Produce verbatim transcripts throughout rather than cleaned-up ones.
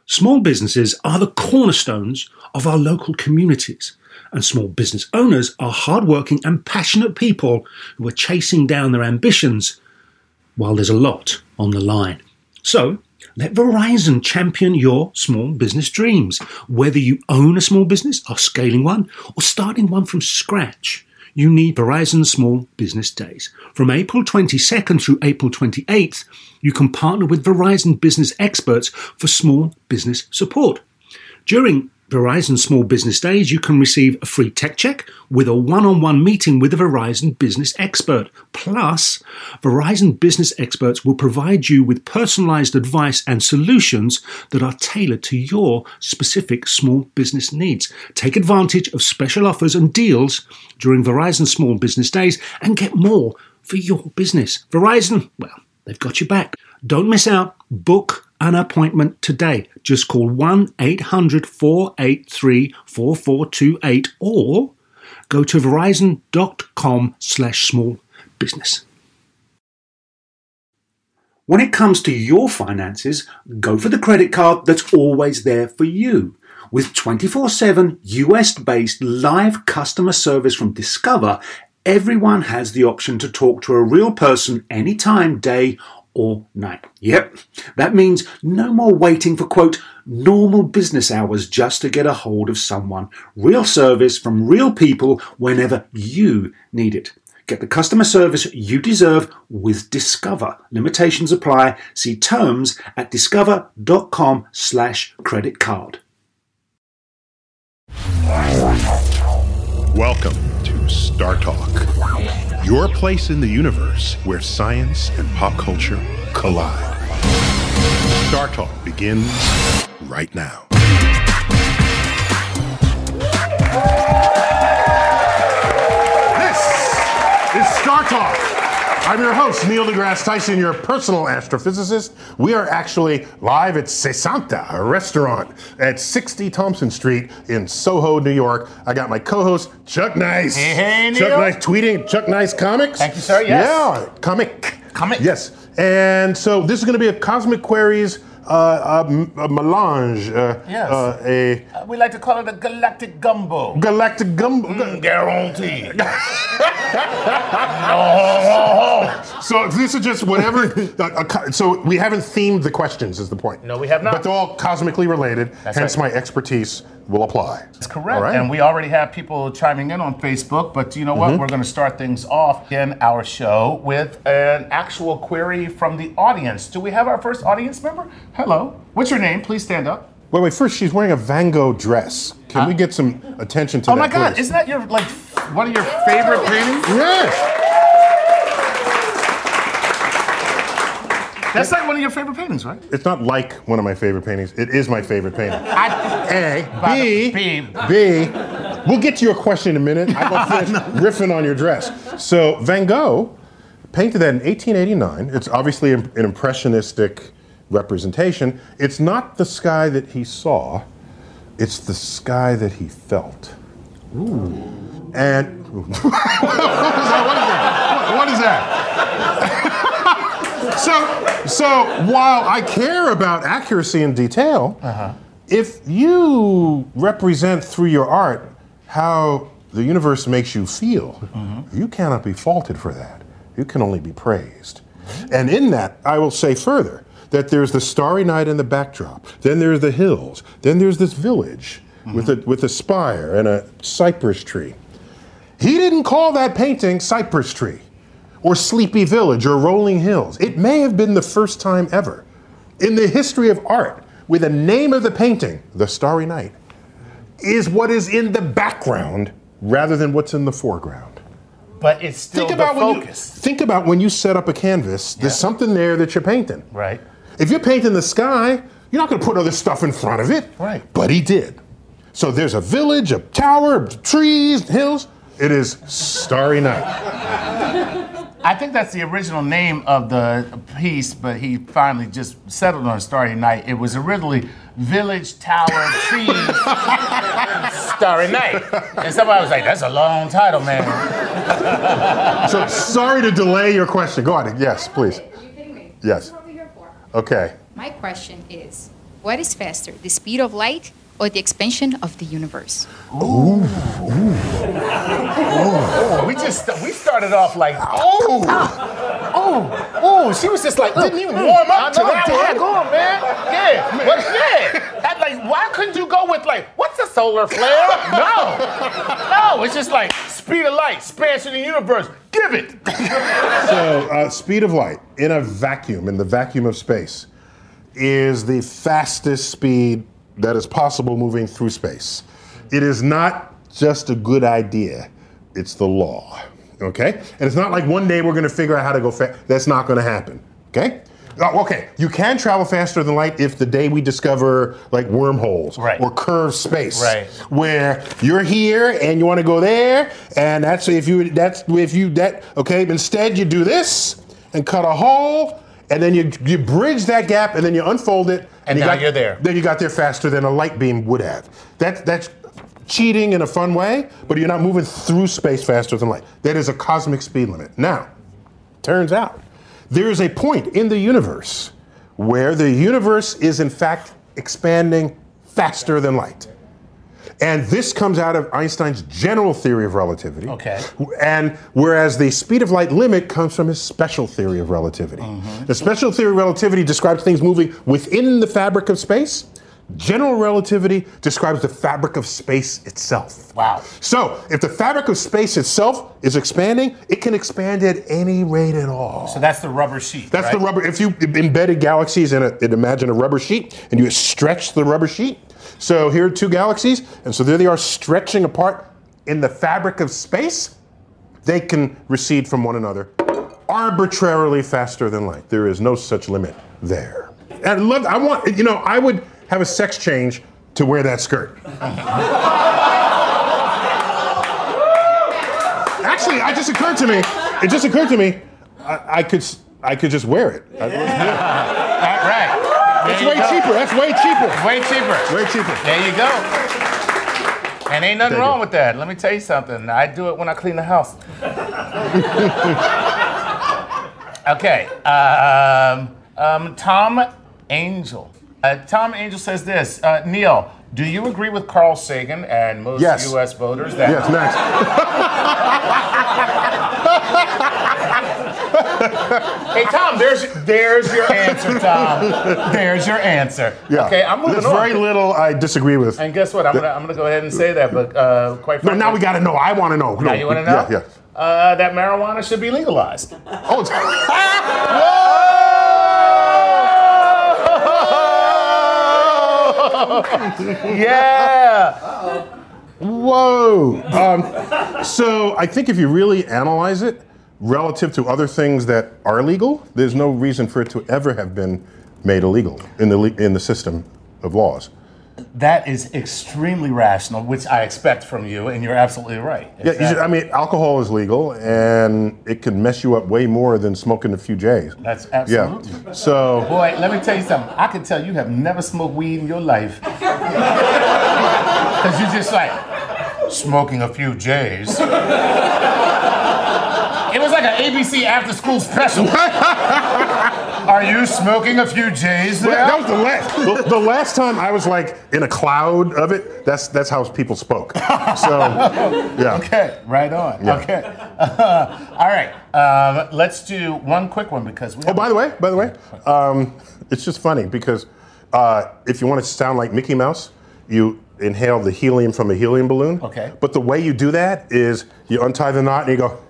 Small businesses are the cornerstones of our local communities, and small business owners are hardworking and passionate people who are chasing down their ambitions while there's a lot on the line. So, let Verizon champion your small business dreams. Whether you own a small business, are scaling one, or starting one from scratch, you need Verizon Small Business Days. From April twenty-second through April twenty-eighth, you can partner with Verizon business experts for small business support. During Verizon Small Business Days, you can receive a free tech check with a one-on-one meeting with a Verizon business expert. Plus, Verizon business experts will provide you with personalized advice and solutions that are tailored to your specific small business needs. Take advantage of special offers and deals during Verizon Small Business Days and get more for your business. Verizon, well, they've got your back. Don't miss out. Book an appointment today. Just call one eight hundred four eight three four four two eight or go to verizon.com slash small business. When it comes to your finances, go for the credit card that's always there for you. With twenty-four seven U S-based live customer service from Discover, everyone has the option to talk to a real person anytime, day or night. Yep, that means no more waiting for, quote, normal business hours just to get a hold of someone. Real service from real people whenever you need it. Get the customer service you deserve with Discover. Limitations apply. See terms at discover.com slash credit card. Welcome to Star Talk, your place in the universe where science and pop culture collide. Star Talk begins right now. This is Star Talk. I'm your host, Neil deGrasse Tyson, your personal astrophysicist. We are actually live at Sesanta, a restaurant at sixty Thompson Street in Soho, New York. I got my co-host, Chuck Nice. Hey, hey, Neil. Chuck Nice tweeting, Chuck Nice Comics. Thank you, sir. Yes. Yeah, comic. Comic. Yes. And so this is going to be a Cosmic Queries uh, a, a melange. Uh, yes. Uh, a uh, we like to call it a galactic gumbo. Galactic gumbo. Mm, guaranteed. no. So this is just whatever. uh, uh, so we haven't themed the questions, is the point. No, we have not. But they're all cosmically related. That's hence, right. my expertise will apply. That's correct. All right. And we already have people chiming in on Facebook. But you know what? Mm-hmm. We're going to start things off in our show with an actual query from the audience. Do we have our first audience member? Hello. What's your name? Please stand up. Wait, wait. First, she's wearing a Van Gogh dress. Can huh? we get some attention to oh that? Oh my God! Please? Isn't that your like one of your favorite paintings? Yes. That's like one of your favorite paintings, right? It's not like one of my favorite paintings. It is my favorite painting. I, A. B. B. B. We'll get to your question in a minute. I'm going to finish riffing on your dress. So Van Gogh painted that in eighteen eighty-nine. It's obviously an impressionistic representation. It's not the sky that he saw. It's the sky that he felt. Ooh. And what is that? What is that? What is that? So, so while I care about accuracy and detail, uh-huh. if you represent through your art how the universe makes you feel, mm-hmm. you cannot be faulted for that. You can only be praised. Mm-hmm. And in that, I will say further that there's the starry night in the backdrop. Then there's the hills. Then there's this village mm-hmm. with a with a spire and a cypress tree. He didn't call that painting Cypress Tree, or Sleepy Village, or Rolling Hills. It may have been the first time ever in the history of art where the name of the painting, The Starry Night, is what is in the background rather than what's in the foreground. But it's still think about the when focus. You, think about when you set up a canvas, there's yeah. something there that you're painting. Right. If you're painting the sky, you're not going to put other stuff in front of it. Right. But he did. So there's a village, a tower, trees, hills. It is Starry Night. I think that's the original name of the piece, but he finally just settled on Starry Night. It was originally Village, Tower, Trees, Starry Night. And somebody was like, that's a long title, man. So sorry to delay your question. Go on. Yes, please. Are you kidding me? Yes. That's what we're here for. Okay. My question is, What is faster, the speed of light or the expansion of the universe? Ooh. Ooh. Oh, we just we started off like oh, oh, oh. She was just like didn't even warm up to that. Yeah, go on, man. Yeah, but yeah. That, like, why couldn't you go with like what's a solar flare? No, no. It's just like speed of light, expansion of the universe. Give it. So, uh, speed of light in a vacuum, in the vacuum of space, is the fastest speed that is possible moving through space. It is not just a good idea, it's the law, okay? And it's not like one day we're gonna figure out how to go fast. That's not gonna happen, okay? Uh, okay, you can travel faster than light if the day we discover like wormholes right. or curved space, right. where you're here and you want to go there, and that's if you that's if you that okay. Instead, you do this and cut a hole, and then you you bridge that gap, and then you unfold it, and, and you now got, you're there. Then you got there faster than a light beam would have. That's that's cheating in a fun way, but you're not moving through space faster than light. That is a cosmic speed limit. Now, turns out. There is a point in the universe where the universe is in fact expanding faster than light. And this comes out of Einstein's general theory of relativity. Okay. And whereas the speed of light limit comes from his special theory of relativity. Mm-hmm. The special theory of relativity describes things moving within the fabric of space. General relativity describes the fabric of space itself. Wow. So, if the fabric of space itself is expanding, it can expand at any rate at all. So that's the rubber sheet, That's right? the rubber. If you embedded galaxies in a, imagine a rubber sheet, and you stretch the rubber sheet. So here are two galaxies, and so there they are stretching apart in the fabric of space. They can recede from one another arbitrarily faster than light. There is no such limit there. And I love, I want, you know, I would have a sex change to wear that skirt. Actually, it just occurred to me. It just occurred to me. I, I could, I could just wear it. I, yeah. Right. It's way go. cheaper. That's way cheaper. Way cheaper. Way cheaper. There you go. And ain't nothing Thank wrong you. with that. Let me tell you something. I do it when I clean the house. Okay. Um, um, Tom Angel. Uh, Tom Angel says this. Uh, Neil, do you agree with Carl Sagan and most Yes. U S voters that... Yes, next. Hey, Tom, there's there's your answer, Tom. There's your answer. Yeah. Okay, I'm moving There's on. very little I disagree with. And guess what? I'm gonna I'm gonna go ahead and say that, but uh, quite No, frankly, now we got to know. I want to know. Now No, you want to know? Yeah, yeah. Uh, that marijuana should be legalized. Oh, it's... Yeah. Whoa. Um, so I think if you really analyze it relative to other things that are legal, there's no reason for it to ever have been made illegal in the le- in the system of laws. That is extremely rational, which I expect from you, and you're absolutely right. Yeah, you should, I mean, alcohol is legal, and it can mess you up way more than smoking a few J's. That's absolutely. Yeah. So, boy, let me tell you something. I can tell you have never smoked weed in your life, because you're just like smoking a few J's. It was like an A B C after-school special. Are you smoking a few J's there? That was the last. The, the last time I was like in a cloud of it. That's that's how people spoke. So, yeah. Okay, right on. Yeah. Okay. Uh, all right. Um, let's do one quick one because we. Oh, by the way, by the way, um, it's just funny because uh, if you want to sound like Mickey Mouse, you inhale the helium from a helium balloon. Okay. But the way you do that is you untie the knot and you go.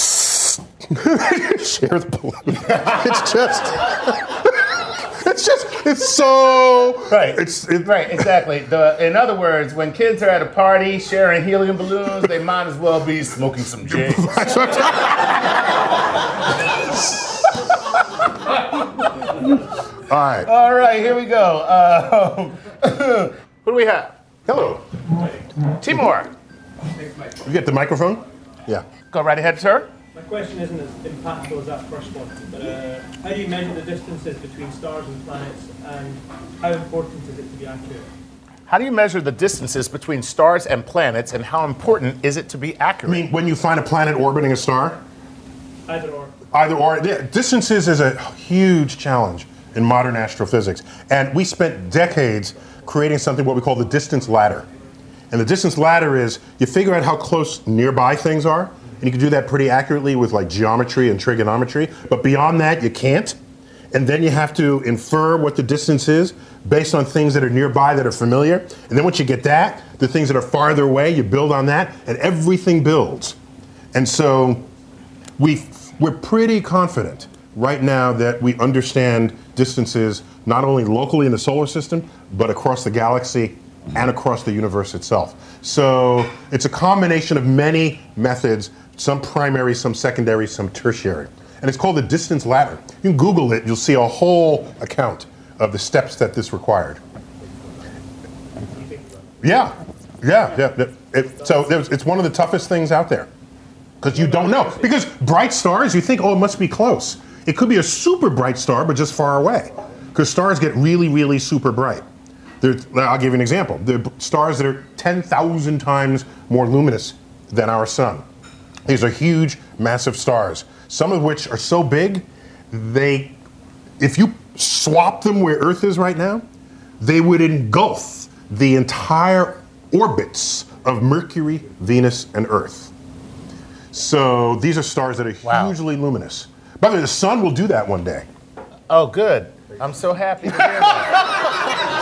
Share the balloon. It's just. It's just. It's so. Right. It's it, right. Exactly. The, in other words, when kids are at a party sharing helium balloons, they might as well be smoking some J's. That's what I'm All right. All right. Here we go. Uh, who do we have? Hello. Timur. You get the microphone? Yeah. Go right ahead, sir. My question isn't as impactful as that first one, but uh, how do you measure the distances between stars and planets, and how important is it to be accurate? How do you measure the distances between stars and planets, and how important is it to be accurate? I mean, when you find a planet orbiting a star? Either or. Either or. Yeah, distances is a huge challenge in modern astrophysics. And we spent decades creating something what we call the distance ladder. And the distance ladder is you figure out how close nearby things are, and you can do that pretty accurately with like geometry and trigonometry, but beyond that you can't. And then you have to infer what the distance is based on things that are nearby that are familiar. And then once you get that, the things that are farther away, you build on that, and everything builds. And so we, we're pretty confident right now that we understand distances not only locally in the solar system, but across the galaxy and across the universe itself. So it's a combination of many methods, some primary, some secondary, some tertiary. And it's called the distance ladder. You can Google it, you'll see a whole account of the steps that this required. Yeah, yeah, yeah. It, it, so it's one of the toughest things out there. Because you don't know. Because bright stars, you think, oh, it must be close. It could be a super bright star, but just far away. Because stars get really, really super bright. There's, I'll give you an example. There are stars that are ten thousand times more luminous than our sun. These are huge, massive stars. Some of which are so big, they, if you swap them where Earth is right now, they would engulf the entire orbits of Mercury, Venus, and Earth. So these are stars that are Wow. hugely luminous. By the way, the sun will do that one day. Oh, good. I'm so happy to hear that.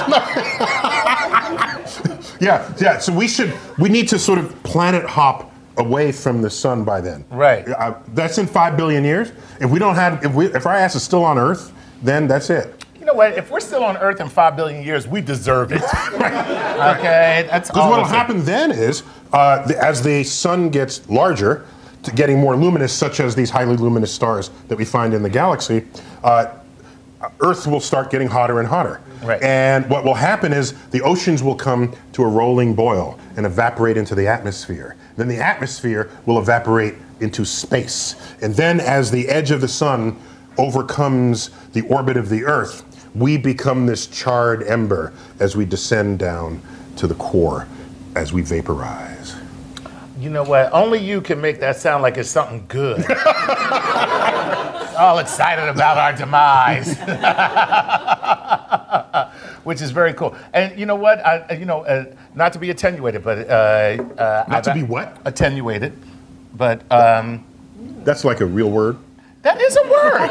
Yeah, yeah. So we should, we need to sort of planet hop away from the sun by then. Right. Uh, that's in five billion years. If we don't have, if we, if our ass is still on Earth, then that's it. You know what? If we're still on Earth in five billion years, we deserve it. Okay, that's all. Because what will I'm saying. happen then is, uh, the, as the sun gets larger, to getting more luminous, such as these highly luminous stars that we find in the galaxy, uh, Earth will start getting hotter and hotter. Right. And what will happen is the oceans will come to a rolling boil and evaporate into the atmosphere. Then the atmosphere will evaporate into space. And then as the edge of the sun overcomes the orbit of the Earth, we become this charred ember as we descend down to the core, as we vaporize. You know what? Only you can make that sound like it's something good. All excited about our demise. Which is very cool. And you know what? I, you know, uh, not to be attenuated, but uh, uh, Not I've to be what? attenuated, but um, That's like a real word. that is a word.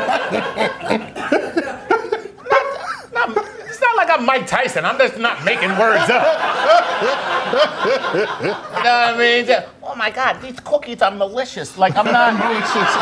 not, not, it's not like I'm Mike Tyson. I'm just not making words up. You know what I mean? Just, oh my God, these cookies are malicious. Like I'm not malicious.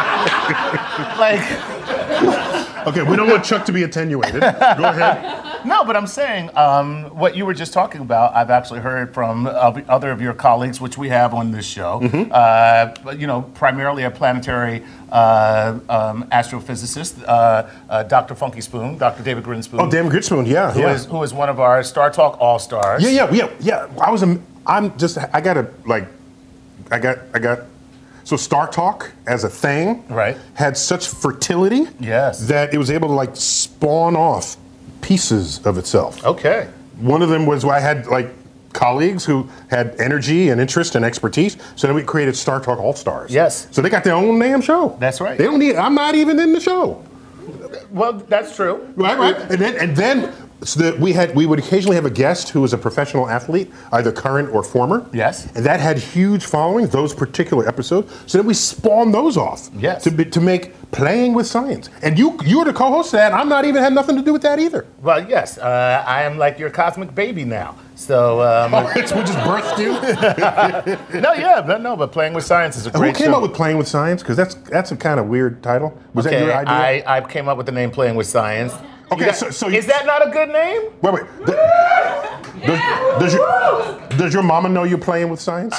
Like. Okay, we don't want Chuck to be attenuated. Go ahead. No, but I'm saying um, what you were just talking about, I've actually heard from uh, other of your colleagues, which we have on this show, Mm-hmm. uh, but, you know, primarily a planetary uh, um, astrophysicist, uh, uh, Doctor Funky Spoon, Doctor David Grinspoon. Oh, David Grinspoon, yeah, who yeah. is who is one of our Star Talk All-Stars. Yeah, yeah, yeah, yeah. I was, a, I'm just, I gotta, like, I got, I got, so Star Talk as a thing Right. had such fertility Yes. that it was able to, like, spawn off pieces of itself. Okay. One of them was I had, like, colleagues who had energy and interest and expertise, so then we created Star Talk All-Stars. Yes. So they got their own damn show. That's right. They don't need, I'm not even in the show. Well, that's true. Right, right. And then, and then so that we had, we would occasionally have a guest who was a professional athlete, either current or former. Yes. And that had huge followings, those particular episodes. So then we spawned those off. Yes. To be, to make Playing with Science. And you you were the co-host of that. I'm not even had nothing to do with that either. Well, yes, uh, I am like your cosmic baby now. So, um, Oh, it's we just birthed you. no, yeah, no, no, but Playing with Science is a Who great came show. up with Playing with Science? Because that's that's a kind of weird title. Was that Okay, your idea? I, I came up with the name Playing with Science. Okay, You got- so- so you- is that not a good name? Wait, wait. Th- Does, does, your, does your mama know you're playing with science?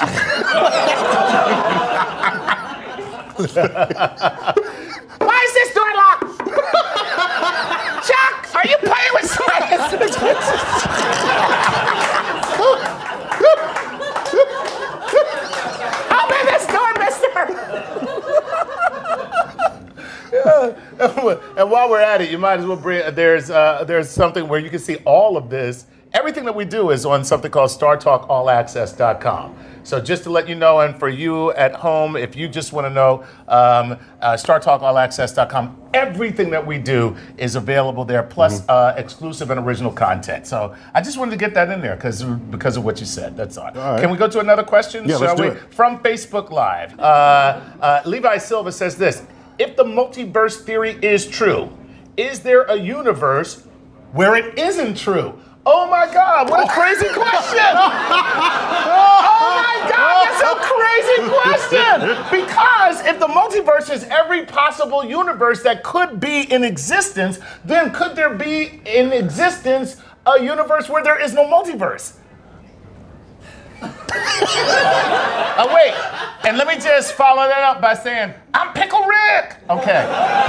Why is this door locked? Chuck, are you playing with science? Open this door, mister. Yeah. And while we're at it, you might as well bring. There's uh, there's something where you can see all of this everything that we do is on something called star talk all access dot com. So just to let you know, and for you at home, if you just want to know, um, uh, star talk all access dot com, everything that we do is available there, plus mm-hmm. uh, exclusive and original content. So I just wanted to get that in there because because of what you said. That's all. all right. Can we go to another question? Yeah, shall let's do we? It. From Facebook Live, uh, uh, Levi Silva says this: if the multiverse theory is true, is there a universe where it isn't true? Oh my God, what a crazy question! Oh my God, that's a crazy question! Because if the multiverse is every possible universe that could be in existence, then could there be in existence a universe where there is no multiverse? Oh, wait, and let me just follow that up by saying, I'm Pickle Rick! Okay.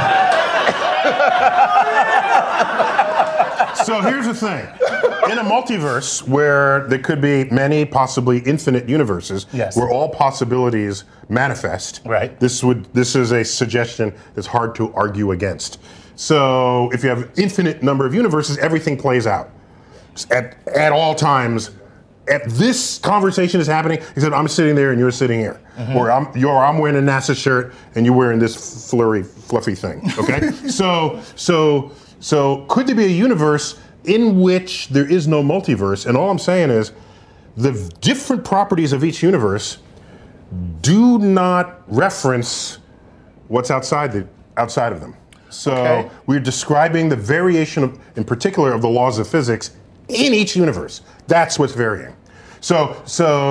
So here's the thing. In a multiverse where there could be many, possibly infinite universes, yes. where all possibilities manifest, right. this would this is a suggestion that's hard to argue against. So if you have infinite number of universes, everything plays out. At, at all times, at this conversation is happening, except I'm sitting there and you're sitting here. Mm-hmm. Or I'm you're I'm wearing a NASA shirt and you're wearing this flurry, fluffy thing. Okay? so so so could there be a universe in which there is no multiverse? And all I'm saying is the different properties of each universe do not reference what's outside the outside of them. So okay. we're describing the variation of, in particular, of the laws of physics in each universe. That's what's varying. So,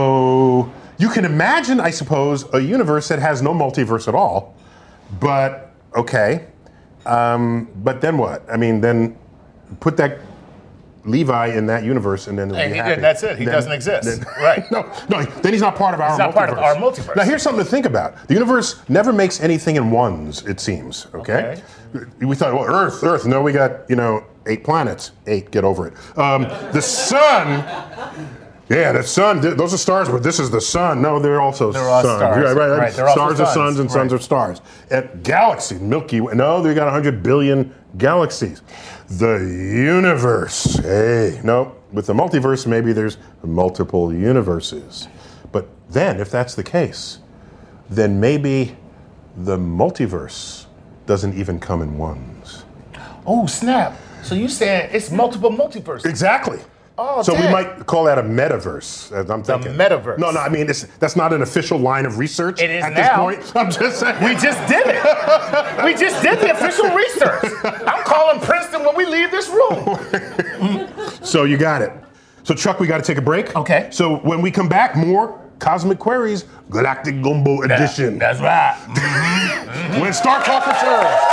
so you can imagine, I suppose, a universe that has no multiverse at all. But okay, um, but then what? I mean, then put that Levi in that universe, and then and be he happy. Did, that's it. He then, doesn't exist. Then, right? No, no. Then he's not part of our he's not multiverse. part of our multiverse. Now, here's something to think about. The universe never makes anything in ones. It seems. Okay. okay. We thought, well, Earth, Earth. No, we got you know eight planets. Eight. Get over it. Um, the sun. Yeah, the sun. Th- those are stars, but this is the sun. No, they're also they're all suns. Stars. Right, right, right. right. They're stars also are suns, and right. suns are stars. And galaxy, Milky Way. No, they got one hundred billion galaxies. The universe. Hey, no. With the multiverse, maybe there's multiple universes. But then, if that's the case, then maybe the multiverse doesn't even come in ones. Oh, snap. So you saying it's multiple multiverses? Exactly. Oh, so damn. we might call that a metaverse, as I'm thinking. The metaverse. No, no, I mean, it's, that's not an official line of research it is at now. this point. I'm just saying. We just did it. We just did the official research. I'm calling Princeton when we leave this room. So you got it. So Chuck, we got to take a break. Okay. So when we come back, more Cosmic Queries, Galactic Gumbo Edition. That, that's right. Mm-hmm. Mm-hmm. When Star Talk returns.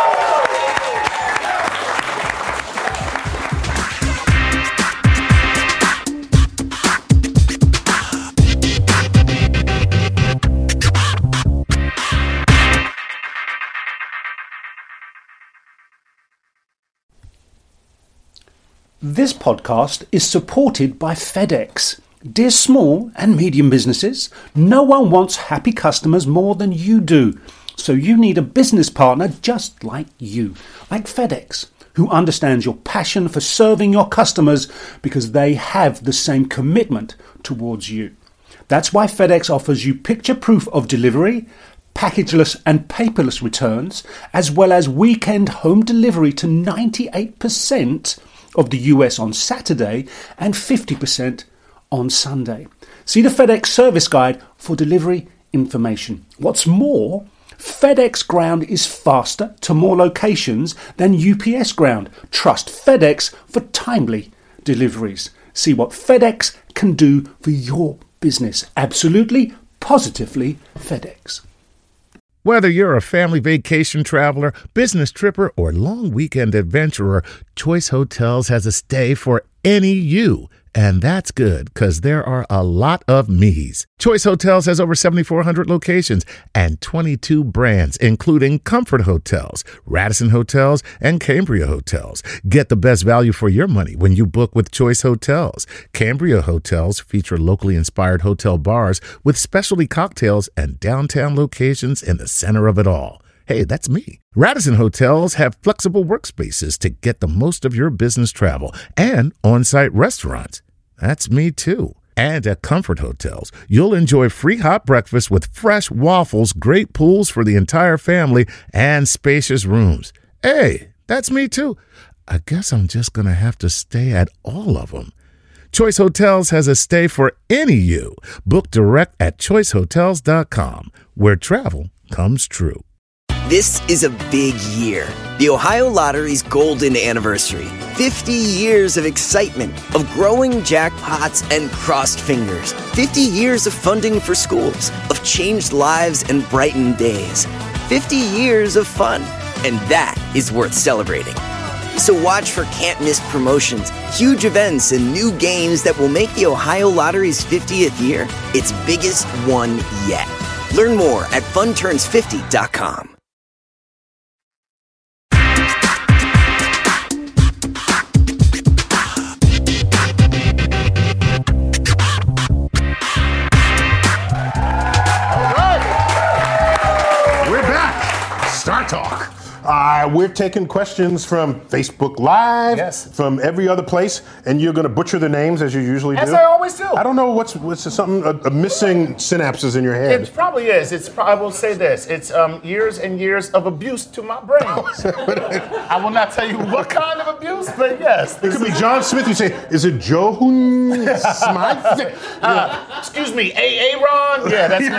This podcast is supported by FedEx. Dear small and medium businesses, no one wants happy customers more than you do. So you need a business partner just like you, like FedEx, who understands your passion for serving your customers because they have the same commitment towards you. That's why FedEx offers you picture proof of delivery, packageless and paperless returns, as well as weekend home delivery to ninety-eight percent of the U S on Saturday and fifty percent on Sunday. See the FedEx service guide for delivery information. What's more, FedEx Ground is faster to more locations than U P S Ground. Trust FedEx for timely deliveries. See what FedEx can do for your business. Absolutely, positively FedEx. Whether you're a family vacation traveler, business tripper, or long weekend adventurer, Choice Hotels has a stay for any you. And that's good, because there are a lot of me's. Choice Hotels has over seventy-four hundred locations and twenty-two brands, including Comfort Hotels, Radisson Hotels, and Cambria Hotels. Get the best value for your money when you book with Choice Hotels. Cambria Hotels feature locally inspired hotel bars with specialty cocktails and downtown locations in the center of it all. Hey, that's me. Radisson Hotels have flexible workspaces to get the most of your business travel and on-site restaurants. That's me too. And at Comfort Hotels, you'll enjoy free hot breakfast with fresh waffles, great pools for the entire family, and spacious rooms. Hey, that's me too. I guess I'm just going to have to stay at all of them. Choice Hotels has a stay for any you. Book direct at choice hotels dot com, where travel comes true. This is a big year. The Ohio Lottery's golden anniversary. fifty years of excitement, of growing jackpots and crossed fingers. fifty years of funding for schools, of changed lives and brightened days. fifty years of fun, and that is worth celebrating. So watch for can't-miss promotions, huge events, and new games that will make the Ohio Lottery's fiftieth year its biggest one yet. Learn more at fun turns fifty dot com. Star Talk. Uh, we're taking questions from Facebook Live, yes. from every other place, and you're going to butcher the names as you usually do. As I always do. I don't know what's what's something a, a missing synapses in your head. It probably is. It's. I will say this. It's um, years and years of abuse to my brain. I will not tell you what kind of abuse, but yes. It could be John Smith. You say, "Is it Joe Smith?" uh, excuse me, A. Aaron. Yeah, that's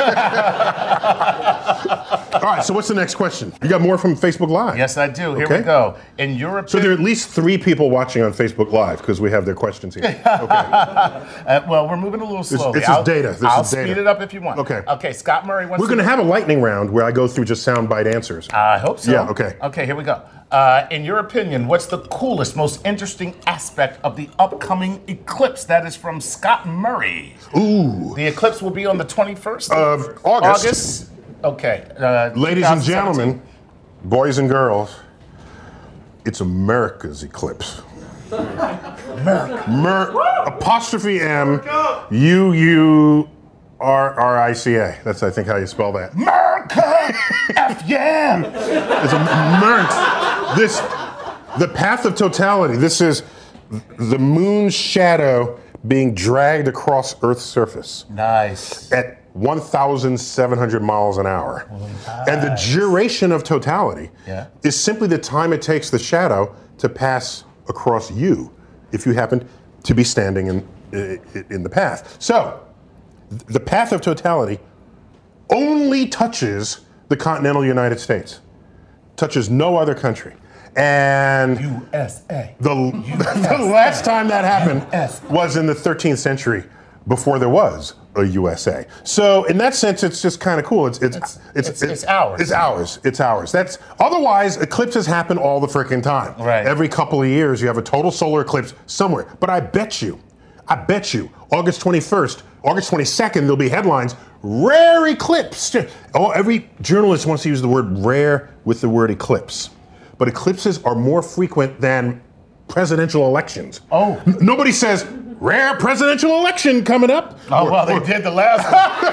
me. All right. So what's the next question? You got more from Facebook Live? Yes, I do. Here okay. we go. In Europe, so there are at least three people watching on Facebook Live because we have their questions here. Okay. uh, well, we're moving a little slowly. This, this is data. This I'll is data. speed it up if you want. Okay. Okay. Scott Murray wants. We're going to have a lightning round where I go through just soundbite answers. I hope so. Yeah. Okay. Okay. Here we go. Uh, in your opinion, what's the coolest, most interesting aspect of the upcoming eclipse? That is from Scott Murray. Ooh. The eclipse will be on the twenty-first of August. August. Okay. Uh, Ladies and gentlemen, boys and girls, it's America's eclipse. America. Mer- apostrophe M U U R R I C A. That's, I think, how you spell that. America! F yeah! It's a Mer- This, the path of totality. This is the moon's shadow being dragged across Earth's surface. Nice. At one thousand seven hundred miles an hour. Nice. And the duration of totality yeah. is simply the time it takes the shadow to pass across you if you happen to be standing in, in the path. So, the path of totality only touches the continental United States, touches no other country. And U S A. The, U S A. the last time that happened U S A. was in the thirteenth century, before there was a U S A. So in that sense, it's just kind of cool. It's it's it's, it's, it's, it's ours. It's ours. It's ours. That's otherwise eclipses happen all the freaking time. Right. Every couple of years, you have a total solar eclipse somewhere. But I bet you, I bet you, August twenty-first, August twenty-second, there'll be headlines. Rare eclipse. Oh, every journalist wants to use the word rare with the word eclipse. But eclipses are more frequent than presidential elections. Oh. N- nobody says, rare presidential election coming up. Oh, or, well, they or, did the last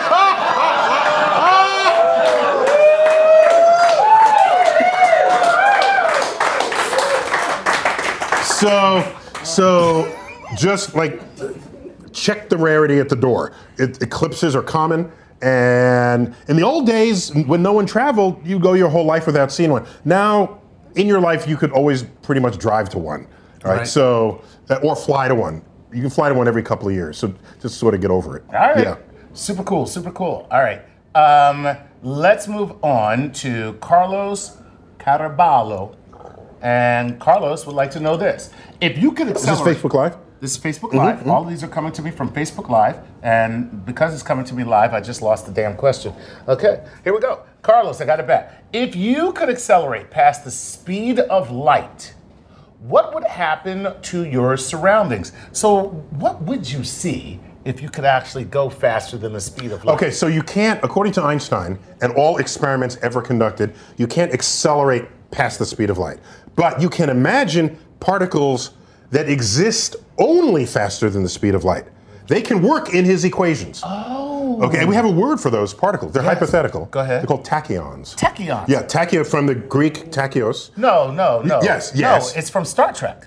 one. so, so just like check the rarity at the door. It, eclipses are common. And in the old days, when no one traveled, you go your whole life without seeing one. Now, in your life, you could always pretty much drive to one. All right. Right. So, or fly to one. You can fly to one every couple of years. So just sort of get over it. All right. Yeah. Super cool. Super cool. All right. Um, let's move on to Carlos Caraballo. And Carlos would like to know this. If you could accelerate... Is this Facebook Live? This is Facebook Live. Mm-hmm. All of these are coming to me from Facebook Live. And because it's coming to me live, I just lost the damn question. Okay, here we go. Carlos, I got it back. If you could accelerate past the speed of light, what would happen to your surroundings? So what would you see if you could actually go faster than the speed of light? Okay, so you can't, according to Einstein, and all experiments ever conducted, you can't accelerate past the speed of light. But you can imagine particles that exist only faster than the speed of light. They can work in his equations. Oh. Okay, and we have a word for those particles. They're Yes. hypothetical. Go ahead. They're called tachyons. Tachyon. Yeah, tachyo from the Greek tachyos. No, no, no. Yes, yes. No, it's from Star Trek.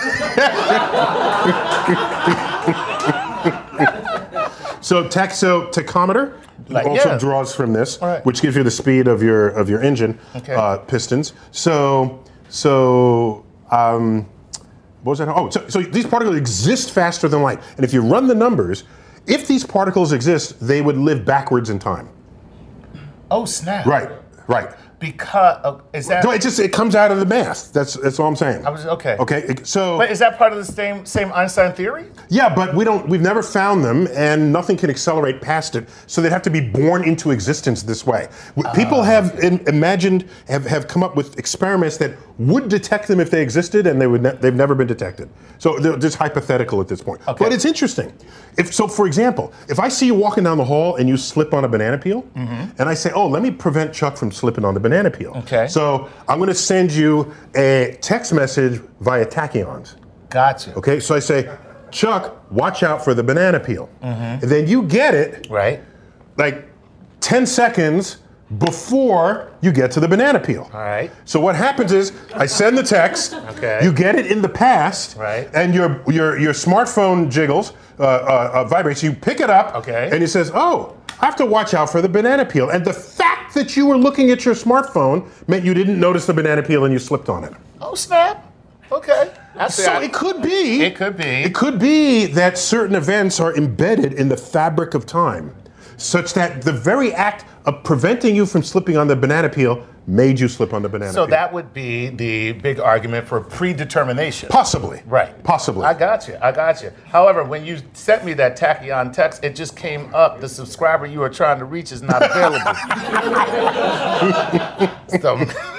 So taxo tachometer Like, also yeah. draws from this, All right. which gives you the speed of your of your engine Okay. uh, pistons. So so um, what was that? Oh, so, so these particles exist faster than light, and if you run the numbers, if these particles exist, they would live backwards in time. Oh, snap. Right, right. Because, uh, is that... No, it just it comes out of the math. That's that's all I'm saying. I was, okay. Okay, it- so But is that part of the same same Einstein theory? yeah, but we don't. We've never found them, and nothing can accelerate past it. So they'd have to be born into existence this way. W- People have in, imagined, have, have come up with experiments that would detect them if they existed, and they would. Ne- they've never been detected. So they're just hypothetical at this point. Okay. But it's interesting. If so, for example, if I see you walking down the hall and you slip on a banana peel, and I say, "Oh, let me prevent Chuck from slipping on the banana peel." Okay. So I'm going to send you a text message via tachyons. Gotcha. Okay, so I say, Chuck, watch out for the banana peel. And then you get it Right. like ten seconds before you get to the banana peel. All right. So what happens is I send the text, Okay. you get it in the past, Right. and your your your smartphone jiggles, uh, uh, uh, vibrates, you pick it up, Okay. and it says, oh, I have to watch out for the banana peel. And the fact that you were looking at your smartphone meant you didn't notice the banana peel and you slipped on it. Oh, snap. Okay. That's So it could be. It could be. It could be that certain events are embedded in the fabric of time, such that the very act of preventing you from slipping on the banana peel made you slip on the banana So peel. that would be the big argument for predetermination. Possibly. Right. Possibly. I got you. I got you. However, when you sent me that tachyon text, it just came up. The subscriber you are trying to reach is not available. So-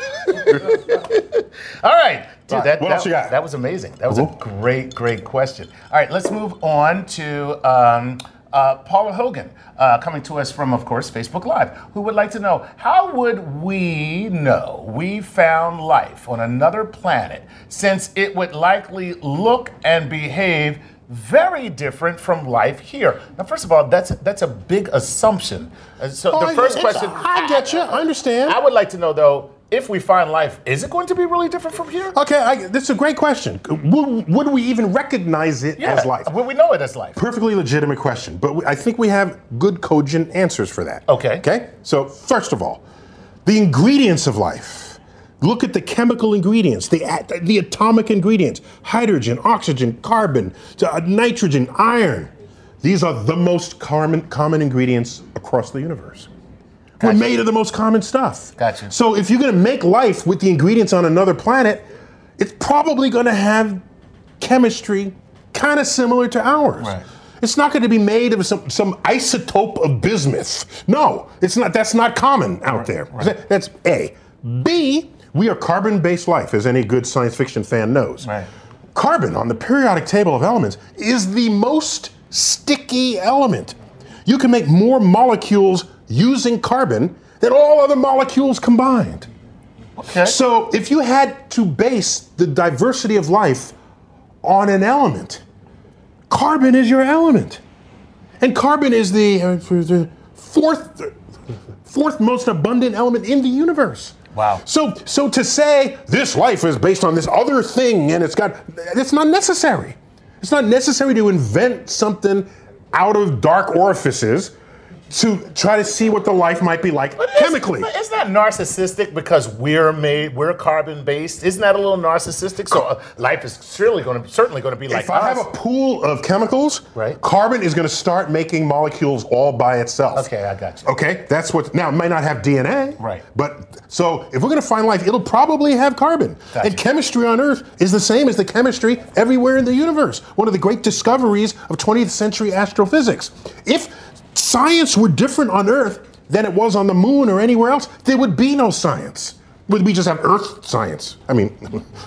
all right. Dude, All right, that, what that, else you got? that was amazing. That was Mhm. a great, great question. All right, let's move on to um, uh, Paula Hogan, uh, coming to us from, of course, Facebook Live, who would like to know, how would we know we found life on another planet, since it would likely look and behave very different from life here? Now, first of all, that's that's a big assumption. Uh, so Oh, the first it's- question, I get you. I understand. I would like to know, though, if we find life, is it going to be really different from here? Okay, I, this is a great question. Would, would we even recognize it as life? Will we know it as life? Perfectly legitimate question, but we, I think we have good, cogent answers for that. Okay. Okay? So, first of all, the ingredients of life. Look at the chemical ingredients, the, at- the atomic ingredients: hydrogen, oxygen, carbon, uh, nitrogen, iron. These are the most common, common ingredients across the universe. We're Gotcha. made of the most common stuff. Gotcha. So if you're going to make life with the ingredients on another planet, it's probably going to have chemistry kind of similar to ours. Right. It's not going to be made of some, some isotope of bismuth. No, it's not. That's not common out there. That- That's A. B, we are carbon-based life, as any good science fiction fan knows. Right. Carbon on the periodic table of elements is the most sticky element. You can make more molecules using carbon than all other molecules combined. Okay. So if you had to base the diversity of life on an element, carbon is your element. And carbon is the, uh, the fourth, fourth most abundant element in the universe. Wow. So, so to say this life is based on this other thing and it's got, it's not necessary. It's not necessary to invent something out of dark orifices to try to see what the life might be like But chemically. Isn't, isn't that narcissistic because we're made, we're carbon based? Isn't that a little narcissistic? So uh, life is surely going to, certainly going to be like If I us. have a pool of chemicals, Right. carbon is going to start making molecules all by itself. Okay, I got you. Okay, that's what. Now it might not have D N A. Right. But so if we're going to find life, it'll probably have carbon. Gotcha. And chemistry on Earth is the same as the chemistry everywhere in the universe. One of the great discoveries of twentieth century astrophysics. If science were different on Earth than it was on the moon or anywhere else, there would be no science. Would we just have Earth science? I mean,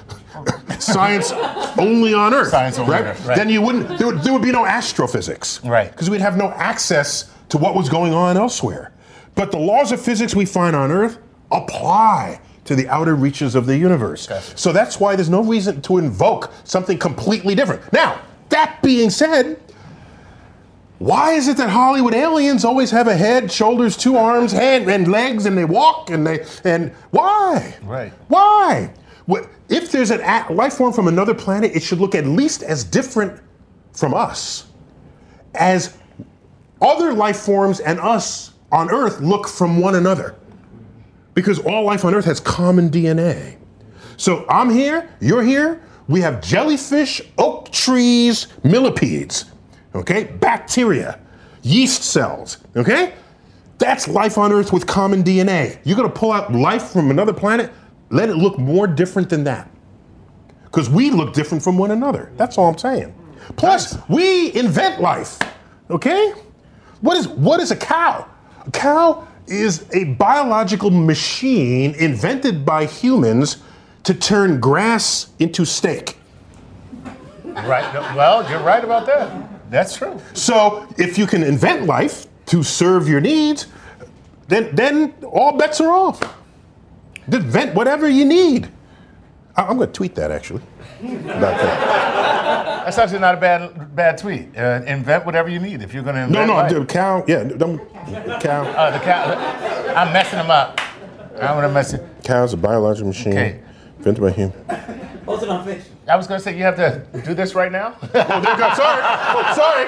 science only on Earth. Science only right? on Earth, right. Then you wouldn't. There would, there would be no astrophysics. Right. Because we'd have no access to what was going on elsewhere. But the laws of physics we find on Earth apply to the outer reaches of the universe. Gotcha. So that's why there's no reason to invoke something completely different. Now, that being said, why is it that Hollywood aliens always have a head, shoulders, two arms, hand, and legs, and they walk, and they, and why? Right. Why? What, if there's a a life form from another planet, it should look at least as different from us as other life forms and us on Earth look from one another. Because all life on Earth has common D N A. So I'm here, you're here, we have jellyfish, oak trees, millipedes, okay? Bacteria, yeast cells, okay? That's life on Earth with common D N A. You're gonna pull out life from another planet, let it look more different than that. Because we look different from one another. That's all I'm saying. Plus, we invent life, okay? What is, what is a cow? A cow is a biological machine invented by humans to turn grass into steak. Right. No, well, you're right about that. That's true. So if you can invent life to serve your needs, then then all bets are off. Invent whatever you need. I- I'm going to tweet that actually. About that. That's actually not a bad bad tweet. Uh, invent whatever you need if you're going to invent No, no, life. the cow. Yeah, don't, cow. Uh, the cow. I'm messing them up. I'm going to mess it. Cow's a biological machine Okay. invented by human. What's it on fish? I was going to say, you have to do this right now? Oh, there you go. Sorry. Oh, sorry.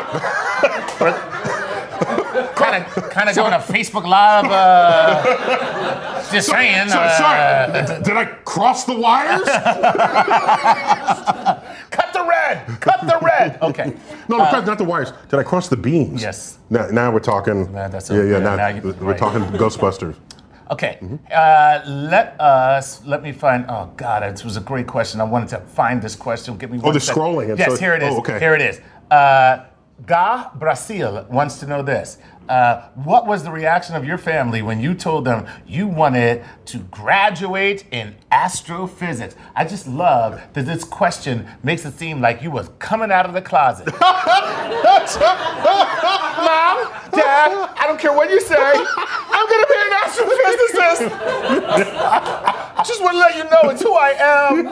Like, kind of kind of doing a Facebook Live, uh, just saying. So, uh, sorry. Did I cross the wires? Cut the red! Cut the red! Okay. No, no, not the wires. Did I cross the beams? Yes. Now, now we're talking. Nah, that's yeah, okay. yeah. Now Now, you- we're right. talking Ghostbusters. Okay. Uh, let us, let me find, oh God, this was a great question. I wanted to find this question. Give me one Oh, they're sec. scrolling, and Yes, so- here it is. oh, okay. Here it is. Uh, Ga Brasil wants to know this. Uh, what was the reaction of your family when you told them you wanted to graduate in astrophysics? I just love that this question makes it seem like you was coming out of the closet. Mom, Dad, I don't care what you say. I'm gonna be an astrophysicist. I just want to let you know it's who I am.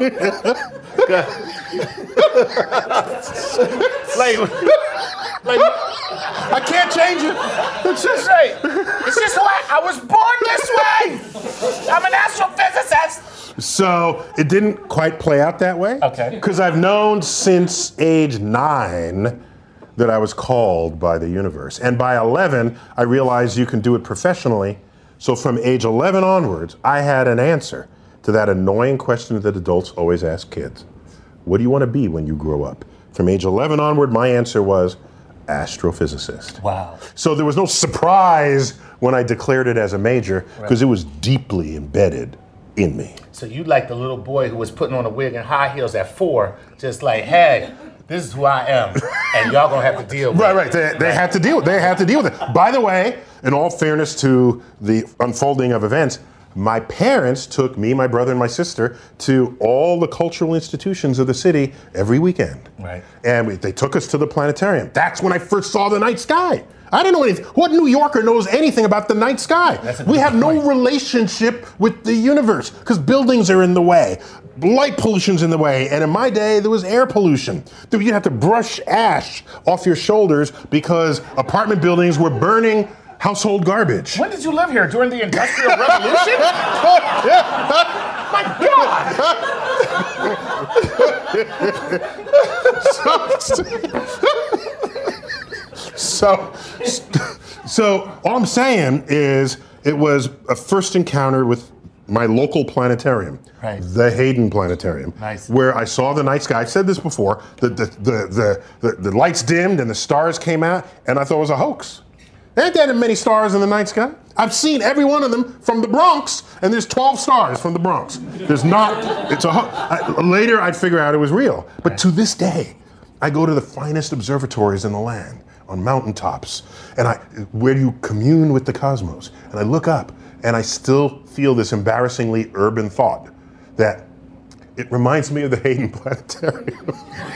like, like, I can't change it. it's just right. It's just who I, I was born this way. I'm an astrophysicist. So it didn't quite play out that way. Okay. Because I've known since age nine that I was called by the universe. And by eleven, I realized you can do it professionally. So from age eleven onwards, I had an answer to that annoying question that adults always ask kids. What do you want to be when you grow up? From age eleven onward, my answer was astrophysicist. Wow. So there was no surprise when I declared it as a major because it was deeply embedded in me. So you like the little boy who was putting on a wig and high heels at four, just like, hey, this is who I am, and y'all gonna have to deal with Right, it. right. They, they had to deal with. They had to deal with it. By the way, in all fairness to the unfolding of events, my parents took me, my brother, and my sister to all the cultural institutions of the city every weekend. Right. And we, they took us to the planetarium. That's when I first saw the night sky. I didn't know anything. What New Yorker knows anything about the night sky? That's a We good have no point. relationship with the universe because buildings are in the way. Light pollution's in the way, and in my day, there was air pollution. Dude, you'd have to brush ash off your shoulders because apartment buildings were burning household garbage. When did you live here? During the Industrial Revolution? My God! so, so all I'm saying is it was a first encounter with my local planetarium, Right. the Hayden Planetarium, Nice. where I saw the night sky. I've said this before. The the, the the the the lights dimmed and the stars came out, and I thought it was a hoax. There ain't that many stars in the night sky. I've seen every one of them from the Bronx, and there's twelve stars from the Bronx. There's not. It's a ho- I, later I'd figure out it was real, but to this day, I go to the finest observatories in the land on mountaintops, and I where you commune with the cosmos, and I look up, and I still feel this embarrassingly urban thought that it reminds me of the Hayden Planetarium.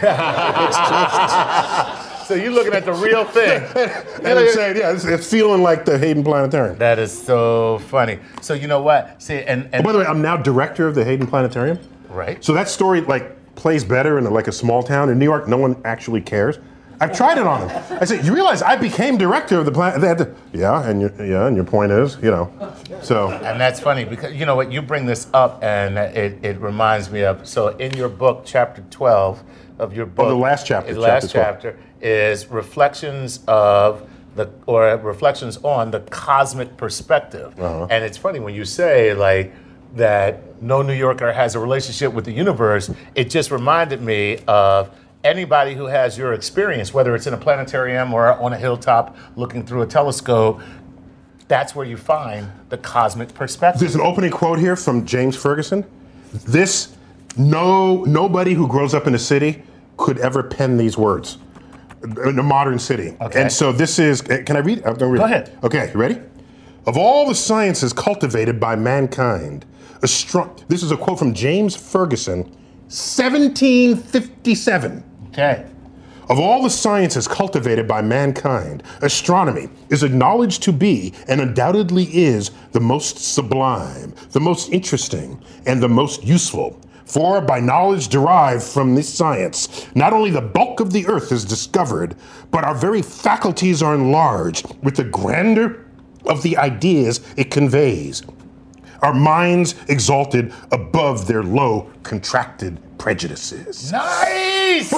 So you're looking at the real thing. And I'm saying, yeah, it's, it's feeling like the Hayden Planetarium. That is so funny. So you know what? See, and, and Oh, by the way, I'm now director of the Hayden Planetarium. right. So that story like plays better in like a small town. In New York, no one actually cares. I've tried it on them. I said, you realize I became director of the planet? They had to, yeah, and your, yeah, and your point is, you know, so. And that's funny because, you know what, you bring this up and it, it reminds me of, so in your book, chapter twelve of your book. Oh, the last chapter. The last chapter, chapter is reflections of the, or reflections on the cosmic perspective. Uh-huh. And it's funny when you say like that no New Yorker has a relationship with the universe, it just reminded me of anybody who has your experience, whether it's in a planetarium or on a hilltop looking through a telescope, that's where you find the cosmic perspective. There's an opening quote here from James Ferguson. This, no, nobody who grows up in a city could ever pen these words in a modern city. Okay. And so this is, can I read it? I'm gonna read Go it. ahead. Okay, you ready? Of all the sciences cultivated by mankind, astro- this is a quote from James Ferguson, seventeen fifty-seven. Okay. Of all the sciences cultivated by mankind, astronomy is acknowledged to be and undoubtedly is the most sublime, the most interesting, and the most useful. For by knowledge derived from this science, not only the bulk of the earth is discovered, but our very faculties are enlarged with the grandeur of the ideas it conveys. Our minds exalted above their low, contracted prejudices. Nice!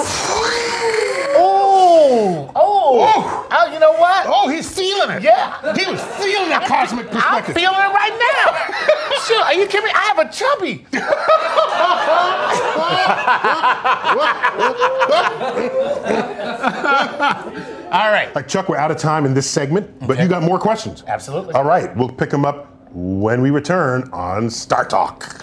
oh, oh, oh, you know what? Oh, he's feeling it. Yeah. He was feeling that cosmic perspective. I'm feeling it right now. Sure, are you kidding me? I have a chubby. All right. Like Chuck, we're out of time in this segment, but Okay. you got more questions. Absolutely. All right, we'll pick them up when we return on Star Talk.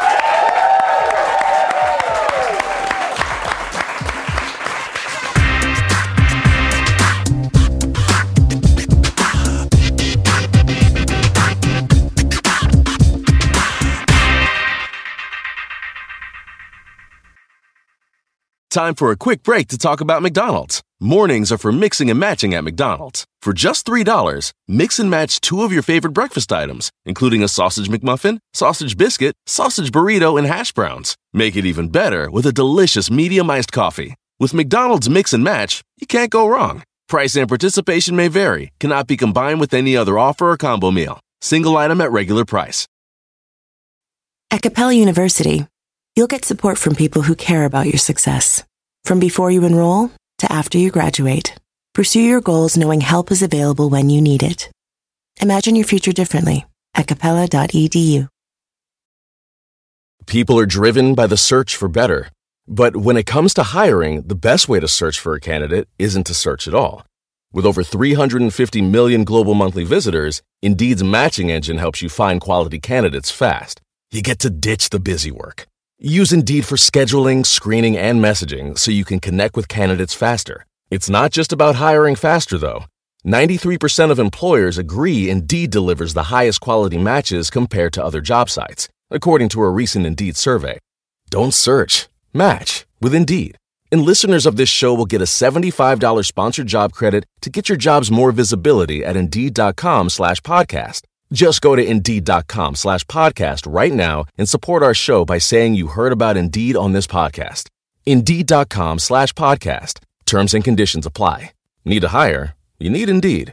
Time for a quick break to talk about McDonald's. Mornings are for mixing and matching at McDonald's. For just three dollars, mix and match two of your favorite breakfast items, including a sausage McMuffin, sausage biscuit, sausage burrito, and hash browns. Make it even better with a delicious medium iced coffee. With McDonald's Mix and Match, you can't go wrong. Price and participation may vary, cannot be combined with any other offer or combo meal. Single item at regular price. At Capella University, you'll get support from people who care about your success. From before you enroll to after you graduate, pursue your goals knowing help is available when you need it. Imagine your future differently at capella dot e d u. People are driven by the search for better. But when it comes to hiring, the best way to search for a candidate isn't to search at all. With over three hundred fifty million global monthly visitors, Indeed's matching engine helps you find quality candidates fast. You get to ditch the busy work. Use Indeed for scheduling, screening, and messaging so you can connect with candidates faster. It's not just about hiring faster, though. ninety-three percent of employers agree Indeed delivers the highest quality matches compared to other job sites, according to a recent Indeed survey. Don't search. Match with Indeed. And listeners of this show will get a seventy-five dollars sponsored job credit to get your jobs more visibility at Indeed.com slash podcast. Just go to Indeed.com slash podcast right now and support our show by saying you heard about Indeed on this podcast. Indeed.com slash podcast. Terms and conditions apply. Need to hire? You need Indeed.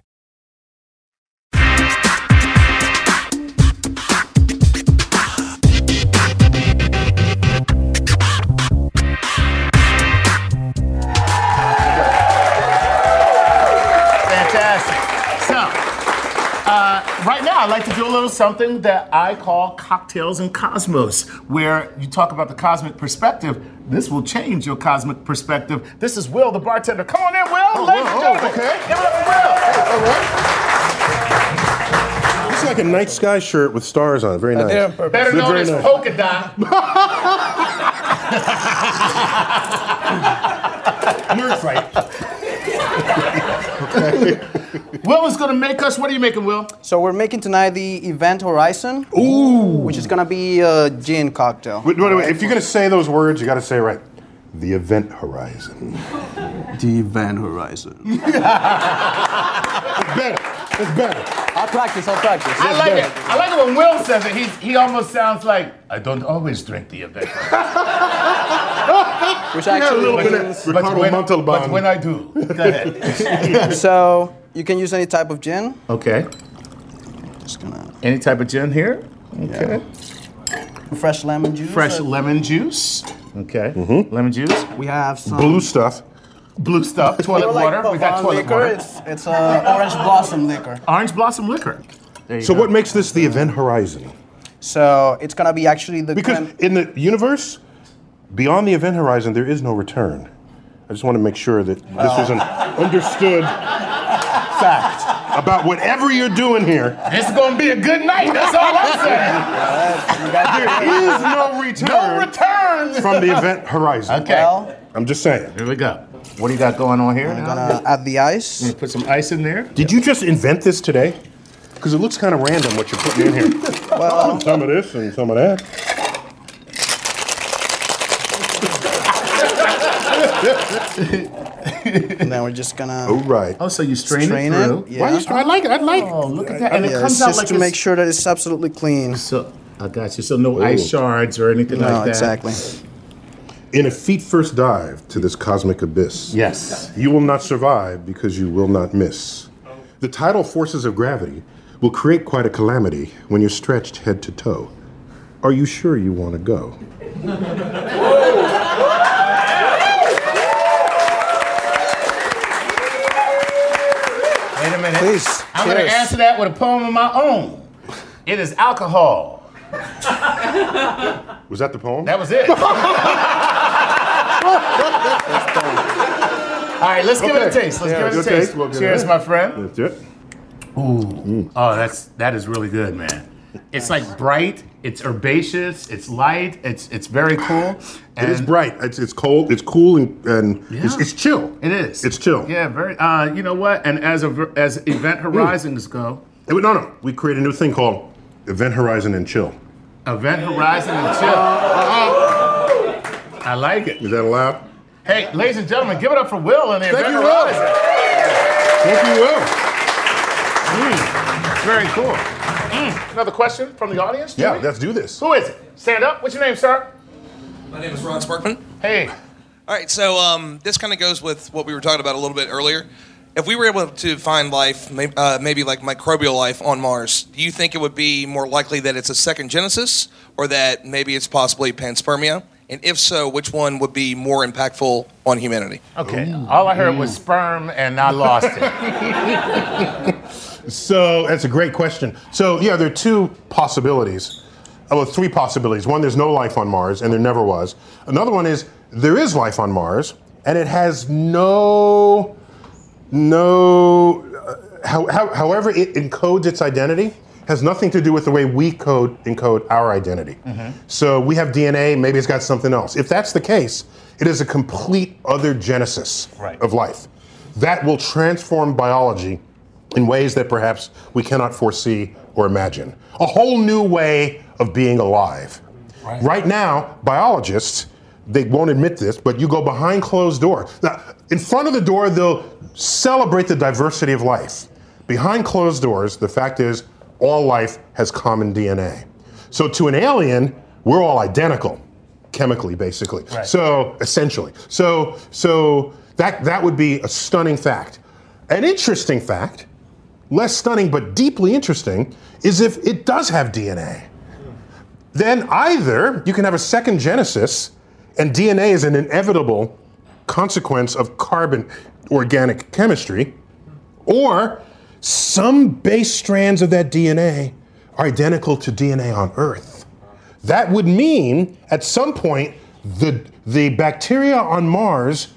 Right now, I'd like to do a little something that I call Cocktails and Cosmos, where you talk about the cosmic perspective. This will change your cosmic perspective. This is Will, the bartender. Come on in, Will. Oh, Ladies Will, and oh, gentlemen. okay. Give it up for Will. All right. This is like a night sky shirt with stars on it. Very nice. Yeah, better Good, known very as nice. polka dot. Nerd fight. Okay. Will is going to make us, what are you making, Will? So we're making tonight the Event Horizon. Ooh. Which is going to be a gin cocktail. Wait, wait, wait. If you're going to say those words, you got to say it right. The Event Horizon. The Event Horizon. It's better. It's better. I'll practice, I'll practice. I like it. I like it when Will says it. He, he almost sounds like, I don't always drink the Event Horizon. which Yeah, a actually little bit means- of Ricardo when, Montalban. but when I do, go ahead. So you can use any type of gin. Okay. Just gonna Any type of gin here? Okay. fresh lemon juice. Fresh Uh, lemon juice. Okay. Mm-hmm. Lemon juice. We have some Blue stuff. Blue stuff. Toilet More like water. We got Pavon toilet liquor. water. It's it's uh, orange blossom liquor. Orange blossom liquor. There you So go. what makes this the Event Horizon? So it's gonna be actually the Because creme- in the universe, beyond the Event Horizon, there is no return. I just want to make sure that this is an understood fact about whatever you're doing here. This is gonna be a good night. That's all I'm saying. There is no return, No return from the Event Horizon. Okay. Well, I'm just saying. Here we go. What do you got going on here? I'm now? gonna add the ice. You put some ice in there. Did you just invent this today? Because it looks kind of random what you're putting in here. Well, Some of this and some of that. and then we're just gonna Oh, right. Oh, so you strain, strain it through. it. Yeah. Why you try? I like it. I like it. Oh, look at that. And it Yeah, comes it's out just like to it's- make sure that it's absolutely clean. So I got you. So no ice shards or anything No, like that. exactly. In a feet first dive to this cosmic abyss, Yes. you will not survive because you will not miss. The tidal forces of gravity will create quite a calamity when you're stretched head to toe. Are you sure you want to go? Wait a minute. Please, I'm going to cheers. answer that with a poem of my own. It is alcohol. Was that the poem? That was it. All right, let's give it a Okay. taste. Let's Yeah, give it a okay. taste. We'll give Cheers, it. my friend. That's it. Ooh. Oh, that's that is really good, man. It's like bright. It's herbaceous. It's light. It's it's very cool. It is And bright. It's, it's cold. It's cool and, and it's, Yeah. it's chill. It is. It's chill. Yeah, very. Uh, you know what? And as a, as Event Horizons go, Eh, No, no. We create a new thing called Event Horizon and Chill. Event Horizon and chill. I like it. Is that allowed? Hey, ladies and gentlemen, give it up for Will and the Thank Event you, Will. Horizon. Thank you, Will. Mm, very cool. Mm. Another question from the audience? Yeah, Jimmy? let's do this. Who is it? Stand up. What's your name, sir? My name is Ron Sparkman. Hey. All right, so um, this kind of goes with what we were talking about a little bit earlier. If we were able to find life, maybe, uh, maybe like microbial life on Mars, do you think it would be more likely that it's a second Genesis or that maybe it's possibly panspermia? And if so, which one would be more impactful on humanity? Okay. All I heard was sperm, and I lost it. So that's a great question. So yeah, there are two possibilities. Oh, well, three possibilities. One, there's no life on Mars, and there never was. Another one is there is life on Mars, and it has no, no, uh, how, how, however it encodes its identity has nothing to do with the way we code encode our identity. So we have D N A, maybe it's got something else. If that's the case, it is a complete other genesis Right. of life that will transform biology in ways that perhaps we cannot foresee or imagine. A whole new way of being alive. Right. Right now, biologists, they won't admit this, but you go behind closed doors. Now, in front of the door, they'll celebrate the diversity of life. Behind closed doors, the fact is, all life has common D N A. So to an alien, we're all identical, chemically, basically. Right. So essentially, so so that that would be a stunning fact. An interesting fact, less stunning but deeply interesting, is if it does have D N A. Then either you can have a second genesis, and D N A is an inevitable consequence of carbon organic chemistry, or some base strands of that D N A are identical to D N A on Earth. That would mean at some point the, the bacteria on Mars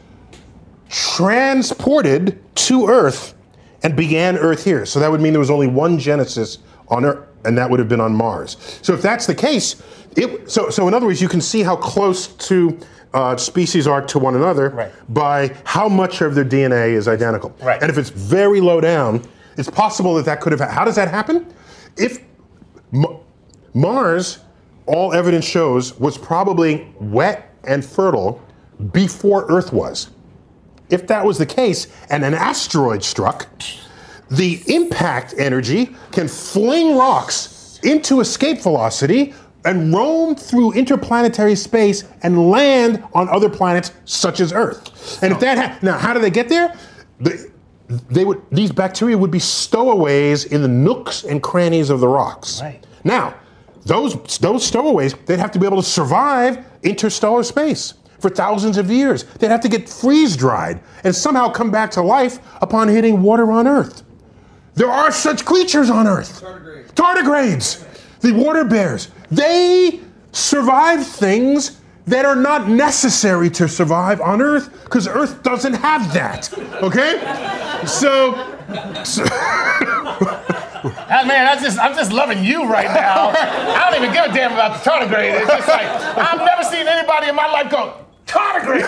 transported to Earth and began Earth here. So that would mean there was only one genesis on Earth, and that would have been on Mars. So if that's the case, it, so, so in other words, you can see how close to uh, species are to one another Right. by how much of their D N A is identical. Right. And if it's very low down, it's possible that that could have. How does that happen? If M- Mars, all evidence shows, was probably wet and fertile before Earth was. If that was the case, and an asteroid struck, the impact energy can fling rocks into escape velocity and roam through interplanetary space and land on other planets such as Earth. And if that ha- now, how do they get there? They, they would these bacteria would be stowaways in the nooks and crannies of the rocks. Right. Now, those those stowaways, they'd have to be able to survive interstellar space for thousands of years. They'd have to get freeze dried and somehow come back to life upon hitting water on Earth. There are such creatures on Earth. Tardigrades. Tardigrades, the water bears. They survive things that are not necessary to survive on Earth because Earth doesn't have that. Okay? So, so Ah, man, I just, I'm just loving you right now. I don't even give a damn about the tardigrade. It's just like, I've never seen anybody in my life go, tardigrade!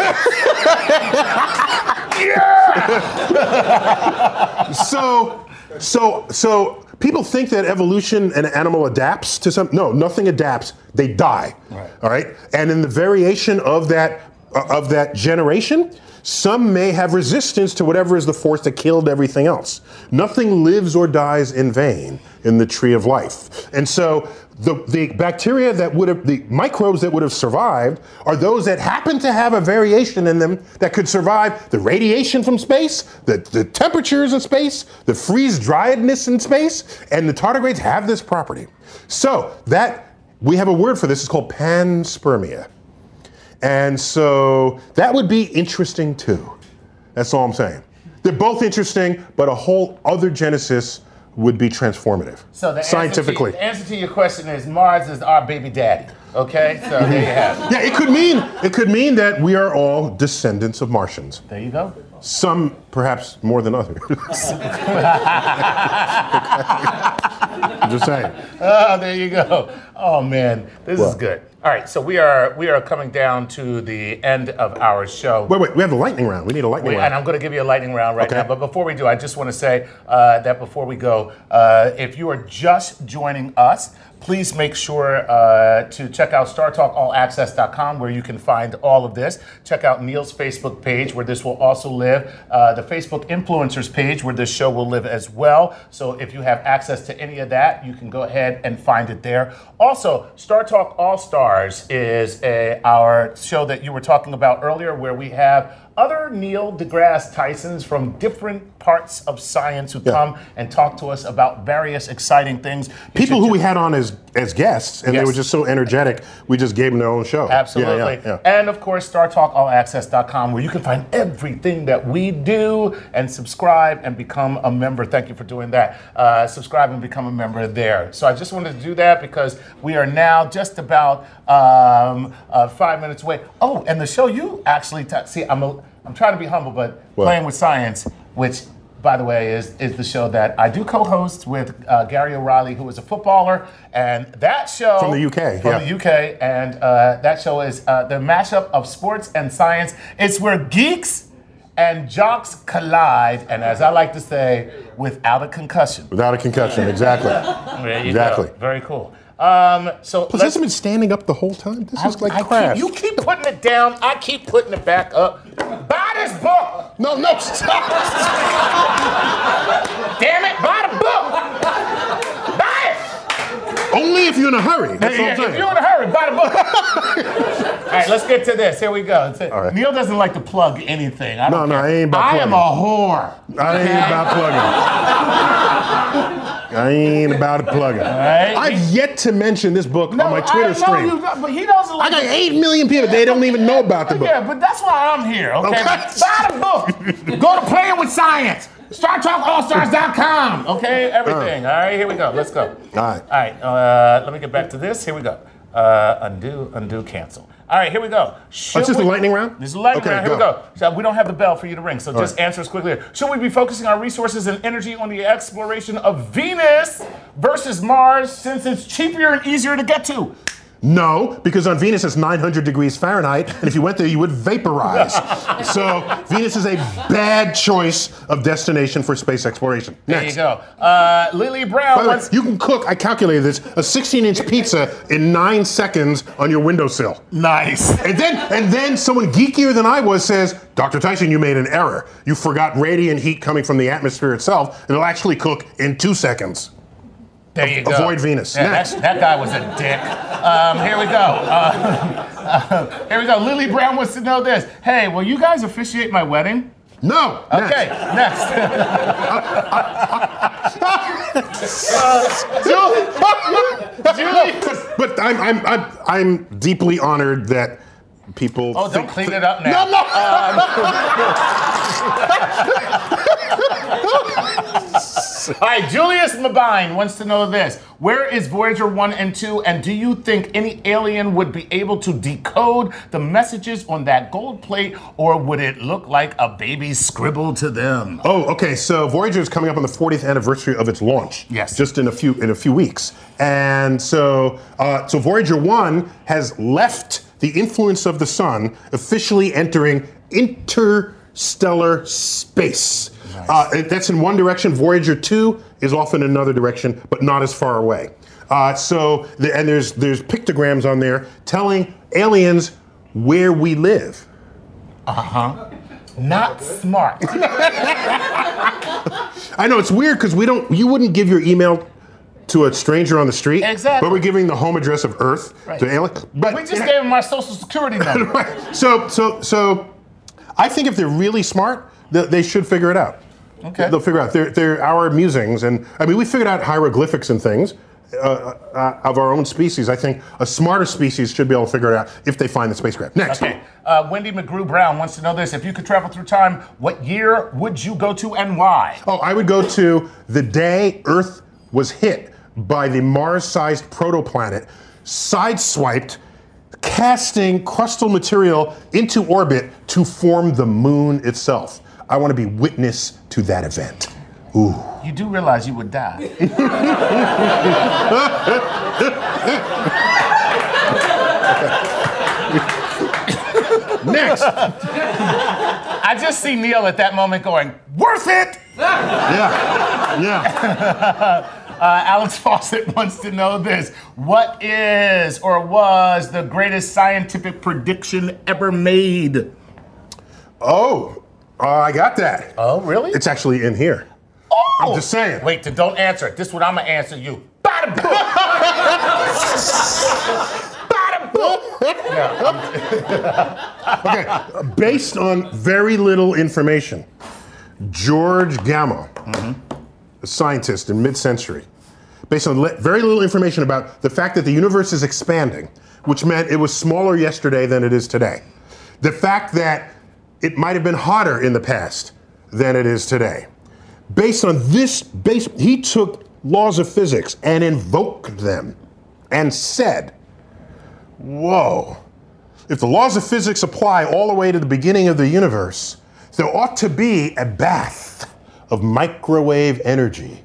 yeah! so, so, so people think that evolution and animal adapts to some. No, nothing adapts. They die. Right. All right. And in the variation of that uh, of that generation, some may have resistance to whatever is the force that killed everything else. Nothing lives or dies in vain in the tree of life. And so the, the bacteria that would have, the microbes that would have survived are those that happen to have a variation in them that could survive the radiation from space, the, the temperatures in space, the freeze-driedness in space, and the tardigrades have this property. So that, we have a word for this, it's called panspermia. And so that would be interesting too. That's all I'm saying. They're both interesting, but a whole other genesis would be transformative. So the scientifically. Answer to, the answer to your question is Mars is our baby daddy. Okay, so there you have it. Yeah, it could mean it could mean that we are all descendants of Martians. There you go. Some perhaps more than others. I'm just saying. Oh, there you go. Oh man, this well, is good. All right, so we are we are coming down to the end of our show. Wait, wait, we have a lightning round. We need a lightning we, round. And I'm going to give you a lightning round right okay. now. But before we do, I just want to say uh, that before we go, uh, if you are just joining us, please make sure uh, to check out star talk all access dot com where you can find all of this. Check out Neil's Facebook page where this will also live. Uh, the Facebook influencers page where this show will live as well. So if you have access to any of that, you can go ahead and find it there. Also, Star Talk All Stars is a, our show that you were talking about earlier where we have other Neil deGrasse Tysons from different parts of science who yeah. come and talk to us about various exciting things. You People who just, we had on as as guests, and yes. they were just so energetic, we just gave them their own show. Absolutely. Yeah, yeah, yeah. And of course, star talk all access dot com where you can find everything that we do and subscribe and become a member. Thank you for doing that. Uh, subscribe and become a member there. So I just wanted to do that because we are now just about um, uh, five minutes away. Oh, and the show you actually, t- see, I'm a, I'm trying to be humble, but what? Playing with Science, which, by the way, is, is the show that I do co-host with uh, Gary O'Reilly, who is a footballer, and that show... From the U K, From yeah. the U K, and uh, that show is uh, the mashup of sports and science. It's where geeks and jocks collide, and as I like to say, without a concussion. Without a concussion, exactly. There you exactly. go. Very cool. Um, so Plus, this has been standing up the whole time. This I, is like I crash. Keep, you keep putting it down. I keep putting it back up. Buy this book. No, no, stop. Damn it, buy the book. Buy it. Only if you're in a hurry. That's yeah, what I'm saying. If you're in a hurry, buy the book. All right, let's get to this. Here we go. All right. Neil doesn't like to plug anything. I no, don't no, care. I ain't about I plugging. am a whore. I ain't okay? about plugging. I ain't about to plug it. Right. I've yet to mention this book no, on my Twitter I know stream. You, but he doesn't like I got eight million people. They don't even know about the book. Yeah, but that's why I'm here, okay? okay. Buy the book. Go to Playing with Science. star talk all stars dot com. Okay, everything. All right, here we go. Let's go. All right. All right, uh, let me get back to this. Here we go. Uh, undo, undo, cancel. All right, here we go. Should oh, is this we, the lightning round? This is the lightning okay, round. Here go. we go. So we don't have the bell for you to ring, so all just right. answer us quickly. Should we be focusing our resources and energy on the exploration of Venus versus Mars since it's cheaper and easier to get to? No, because on Venus it's nine hundred degrees Fahrenheit, and if you went there, you would vaporize. So Venus is a bad choice of destination for space exploration. Next. There you go. Uh, Lily Brown. By the way, wants- you can cook, I calculated this, a sixteen-inch pizza in nine seconds on your windowsill. Nice. And then, and then someone geekier than I was says, Doctor Tyson, you made an error. You forgot radiant heat coming from the atmosphere itself. It'll actually cook in two seconds. There you go. Avoid Venus. Yeah, Next. that, that guy was a dick. Um, here we go. Uh, uh, here we go. Lily Brown wants to know this. Hey, will you guys officiate my wedding? No. Okay, next. uh, Julie, Julie. But, but I'm, I'm, I'm, I'm deeply honored that people. Oh, don't think, clean it up now. No, no. Um, all right, Julius Mabine wants to know this. Where is Voyager one and two, and do you think any alien would be able to decode the messages on that gold plate, or would it look like a baby scribble to them? Oh, okay. So Voyager is coming up on the fortieth anniversary of its launch. Yes. Just in a few in a few weeks, and so uh, so Voyager one has left the influence of the sun, officially entering interstellar space. Nice. Uh, that's in one direction. Voyager two is off in another direction, but not as far away. Uh, so, the, and there's there's pictograms on there telling aliens where we live. Uh huh. Not smart. I know it's weird because we don't. You wouldn't give your email to a stranger on the street. Exactly. But we're giving the home address of Earth Right. to aliens. But We just gave him our social security number. Right. So, so, so, I think if they're really smart, they, they should figure it out. Okay. They'll figure out. They're, they're our musings, and I mean, we figured out hieroglyphics and things uh, uh, of our own species. I think a smarter species should be able to figure it out if they find the spacecraft. Next. Okay. Uh, Wendy McGrew Brown wants to know this. If you could travel through time, what year would you go to and why? Oh, I would go to the day Earth was hit by the Mars-sized protoplanet, sideswiped, casting crustal material into orbit to form the moon itself. I want to be witness to that event. Ooh. You do realize you would die. Next. I just see Neil at that moment going, worth it! Yeah, yeah. Uh, Alex Fawcett wants to know this. What is or was the greatest scientific prediction ever made? Oh, uh, I got that. Oh, really? It's actually in here. Oh! I'm just saying. Wait, then don't answer it. This is what I'm going to answer you. Bada boom! Bada boom! Okay, based on very little information, George Gamow, mm-hmm. a scientist in mid-century, based on le- very little information about the fact that the universe is expanding, which meant it was smaller yesterday than it is today. The fact that it might have been hotter in the past than it is today. Based on this, base, he took laws of physics and invoked them and said, whoa, if the laws of physics apply all the way to the beginning of the universe, there ought to be a bath of microwave energy,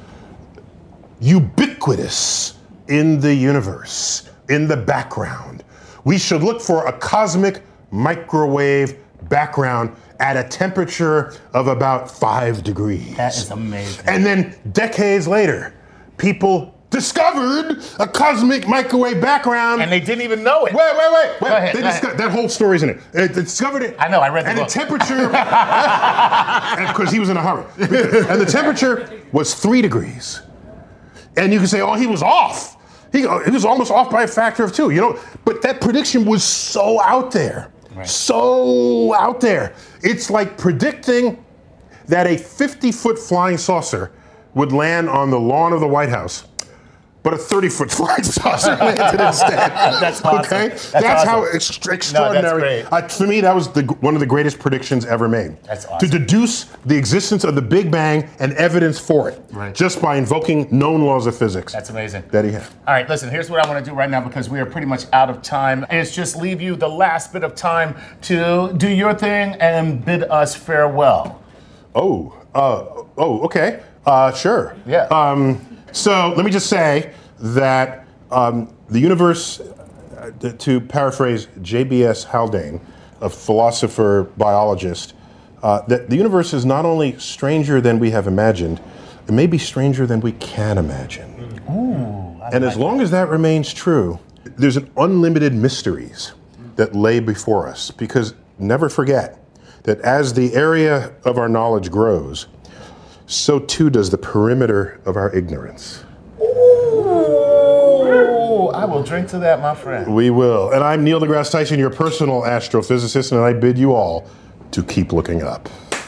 ubiquitous in the universe, in the background. We should look for a cosmic microwave background at a temperature of about five degrees. That is amazing. And then decades later, people discovered a cosmic microwave background. And they didn't even know it. Wait, wait, wait. wait. Go ahead, They go disco- ahead. That whole story's in it. They discovered it. I know, I read the and book. the temperature, because he was in a hurry. And the temperature was three degrees. And you can say, oh, he was off. He, he was almost off by a factor of two, you know? But that prediction was so out there. Right. So out there. It's like predicting that a fifty-foot flying saucer would land on the lawn of the White House, but a thirty-foot flying saucer landed instead. That's awesome. Okay? That's That's, awesome. how ex- extraordinary. great. Uh, to me, that was the, one of the greatest predictions ever made. That's awesome. To deduce the existence of the Big Bang and evidence for it, Right. just by invoking known laws of physics. That's amazing. That he had. All right, listen, here's what I want to do right now because we are pretty much out of time. Is just leave you the last bit of time to do your thing and bid us farewell. Oh, uh, oh, okay. Uh, sure. Yeah. Um, so let me just say that um, the universe, uh, to paraphrase J B S Haldane, a philosopher, biologist, uh, that the universe is not only stranger than we have imagined, it may be stranger than we can imagine. Ooh. I And like as long as that remains true, there's an unlimited mysteries that lay before us. Because never forget that as the area of our knowledge grows, so too does the perimeter of our ignorance. I will drink to that, my friend. We will. And I'm Neil deGrasse Tyson, your personal astrophysicist, and I bid you all to keep looking up.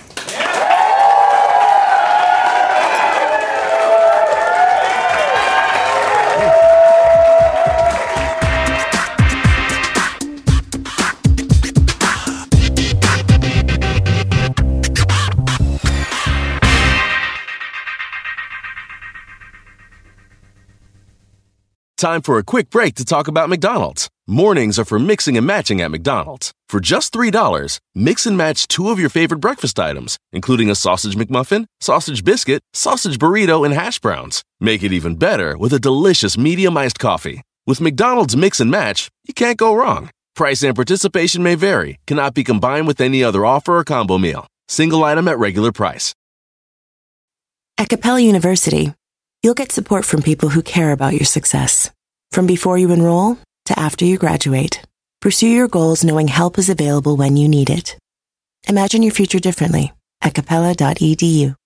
Time for a quick break to talk about McDonald's. Mornings are for mixing and matching at McDonald's. For just three dollars, mix and match two of your favorite breakfast items, including a sausage McMuffin, sausage biscuit, sausage burrito, and hash browns. Make it even better with a delicious medium iced coffee. With McDonald's Mix and Match, you can't go wrong. Price and participation may vary, cannot be combined with any other offer or combo meal. Single item at regular price. At Capella University, you'll get support from people who care about your success. From before you enroll to after you graduate, pursue your goals knowing help is available when you need it. Imagine your future differently at capella dot e d u.